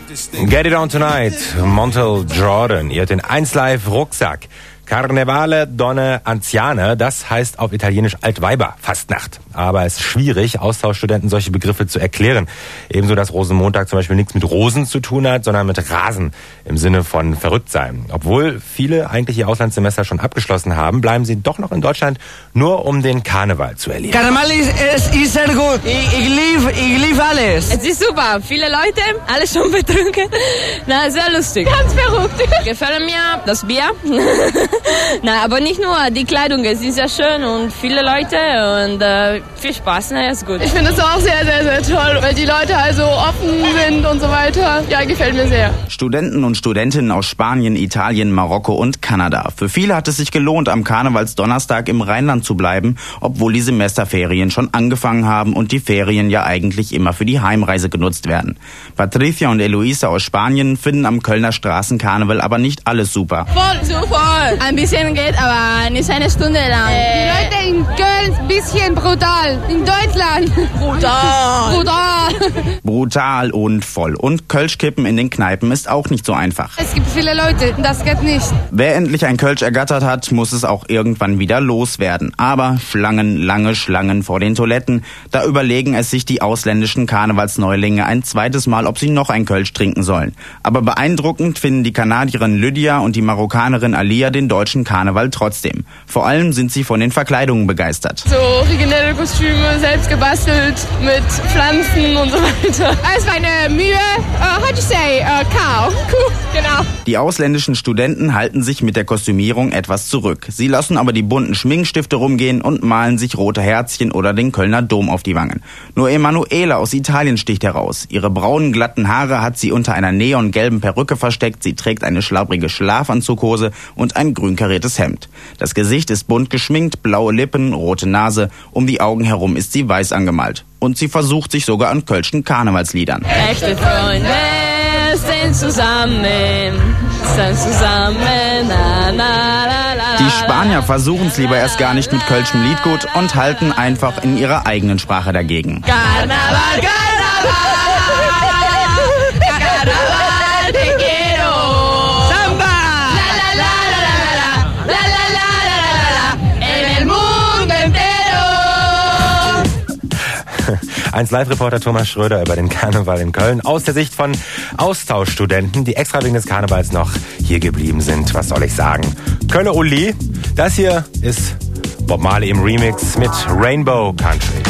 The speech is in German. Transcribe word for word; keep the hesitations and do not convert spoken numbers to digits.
Get It On Tonight, Montel Jordan, ihr hört den eins Live Rucksack. Carnevale Donne Anziane, das heißt auf Italienisch Altweiber, Fastnacht. Aber es ist schwierig, Austauschstudenten solche Begriffe zu erklären. Ebenso, dass Rosenmontag zum Beispiel nichts mit Rosen zu tun hat, sondern mit Rasen im Sinne von verrückt sein. Obwohl viele eigentlich ihr Auslandssemester schon abgeschlossen haben, bleiben sie doch noch in Deutschland, nur um den Karneval zu erleben. Karneval ist, ist, ist sehr gut. Ich, ich liebe ich lieb alles. Es ist super. Viele Leute, alle schon betrunken. Na, sehr lustig. Ganz verrückt. Gefällt mir das Bier. Na, aber nicht nur die Kleidung, es ist sehr schön und viele Leute und äh, viel Spaß, na, ist gut. Ich finde es auch sehr, sehr, sehr toll, weil die Leute also offen sind und so weiter. Ja, gefällt mir sehr. Studenten und Studentinnen aus Spanien, Italien, Marokko und Kanada. Für viele hat es sich gelohnt, am Karnevalsdonnerstag im Rheinland zu bleiben, obwohl die Semesterferien schon angefangen haben und die Ferien ja eigentlich immer für die Heimreise genutzt werden. Patricia und Eloisa aus Spanien finden am Kölner Straßenkarneval aber nicht alles super. Voll, super. Ein bisschen geht, aber nicht eine Stunde lang. Die Leute in Köln ein bisschen brutal. In Deutschland. Brutal. Brutal. Brutal und voll. Und Kölschkippen in den Kneipen ist auch nicht so einfach. Es gibt viele Leute, das geht nicht. Wer endlich ein Kölsch ergattert hat, muss es auch irgendwann wieder loswerden. Aber Schlangen, lange Schlangen vor den Toiletten, da überlegen es sich die ausländischen Karnevalsneulinge ein zweites Mal, ob sie noch ein Kölsch trinken sollen. Aber beeindruckend finden die Kanadierin Lydia und die Marokkanerin Alia den deutschen Karneval trotzdem. Vor allem sind sie von den Verkleidungen begeistert. So originelle Kostüme, selbst gebastelt mit Pflanzen und so weiter. Es war eine Mühe, uh, how do you say, uh, cow. Kuh, genau. Die ausländischen Studenten halten sich mit der Kostümierung etwas zurück. Sie lassen aber die bunten Schminkstifte rumgehen und malen sich rote Herzchen oder den Kölner Dom auf die Wangen. Nur Emanuela aus Italien sticht heraus. Ihre braunen, glatten Haare hat sie unter einer neongelben Perücke versteckt. Sie trägt eine schlabbrige Schlafanzughose und ein grün kariertes Hemd. Das Gesicht ist bunt geschminkt, blaue Lippen, rote Nase. Um die Augen herum ist sie weiß angemalt. Und sie versucht sich sogar an kölschen Karnevalsliedern. Echte Freunde sind zusammen, sind zusammen, na, na, na, na. Die Spanier versuchen es lieber erst gar nicht mit kölschem Liedgut und halten einfach in ihrer eigenen Sprache dagegen. Karneval, Karneval, Karneval, te quiero. Samba. La, la, la, la, la, la, la, la, la, la, en el mundo entero. eins Live-Reporter Thomas Schröder über den Karneval in Köln aus der Sicht von Austauschstudenten, die extra wegen des Karnevals noch hier geblieben sind. Was soll ich sagen? Kölner Uli, das hier ist Bob Marley im Remix mit Rainbow Country.